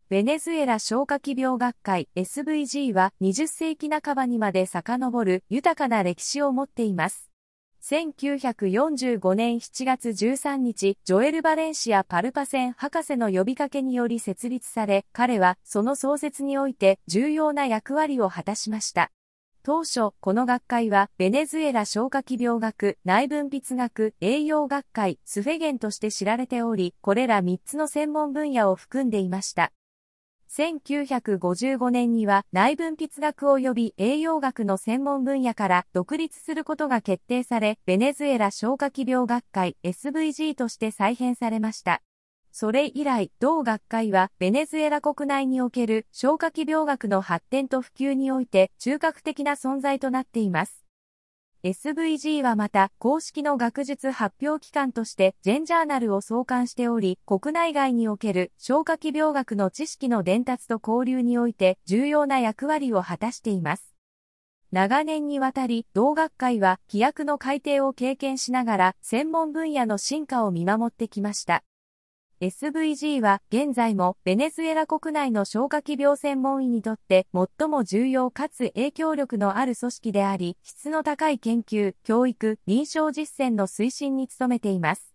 ベネズエラ消化器病学会 SVG は20世紀半ばにまで遡る豊かな歴史を持っています。1945年7月13日、ジョエル・バレンシア・パルパセン博士の呼びかけにより設立され、彼はその創設において重要な役割を果たしました。当初、この学会は、ベネズエラ消化器病学、内分泌学、栄養学会、スフェゲンとして知られており、これら3つの専門分野を含んでいました。1955年には内分泌学及び栄養学の専門分野から独立することが決定され、ベネズエラ消化器病学会 SVG として再編されました。それ以来、同学会はベネズエラ国内における消化器病学の発展と普及において中核的な存在となっています。SVG はまた、公式の学術発表機関として、ジェンジャーナルを創刊しており、国内外における消化器病学の知識の伝達と交流において、重要な役割を果たしています。長年にわたり、同学会は、規約の改定を経験しながら、専門分野の進化を見守ってきました。SVG は現在もベネズエラ国内の消化器病専門医にとって最も重要かつ影響力のある組織であり、質の高い研究、教育、臨床実践の推進に努めています。